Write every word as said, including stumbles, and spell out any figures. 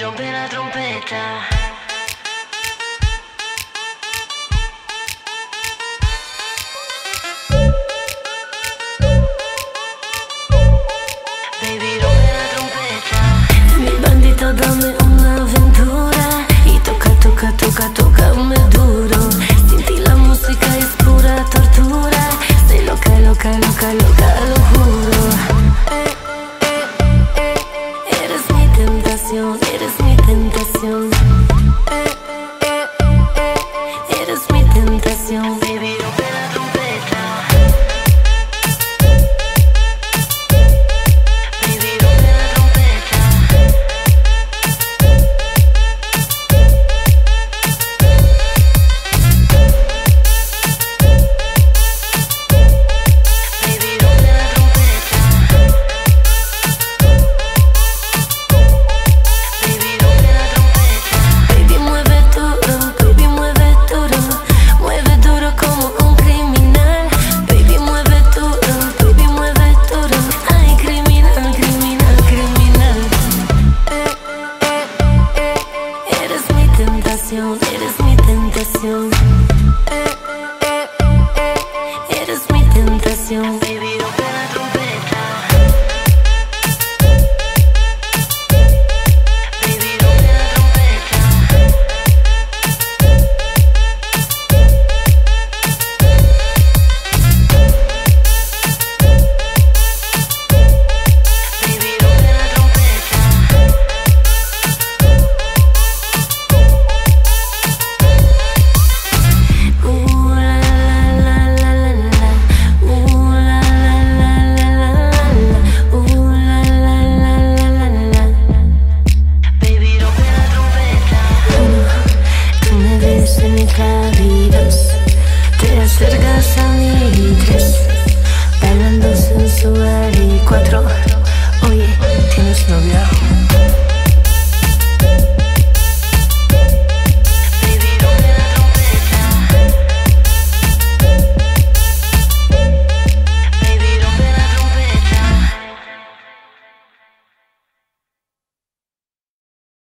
rompe la trompeta. Baby, rompe la trompeta. Mi bandito, dame una aventura y toca, toca, toca, tócame duro. Sin ti la música es pura tortura. Soy loca, loca, loca, loca, lo juro. Eh, eh, eh, eh. Eres mi tentación, eres mi tentación. Eh, eh, eh. Eres mi tentación. Baby, rompe la trompeta. Baby, rompe la trompeta. Baby, rompe la trompeta. Baby, rompe la trompeta. Baby, mueve duro, baby, mueve duro. Mueve duro como un criminal. Baby, mueve duro, baby, mueve duro. Ay, criminal, criminal, criminal. Eh, eh, eh. Eres mi tentación, eres mi tentación. Eh, eh, eh. Eres mi tentación. Baby, rompe la trompeta. Baby, rompe la trompeta. Baby, rompe la trompeta. Ooh la la la la la la. Ooh la la la la la la. Ooh la la la la la la. Baby, rompe la trompeta. Uno, tú me ves en mis labios, te acercas a mí. Tres, bailando sensual. Y cuatro, oye, ¿tienes novia?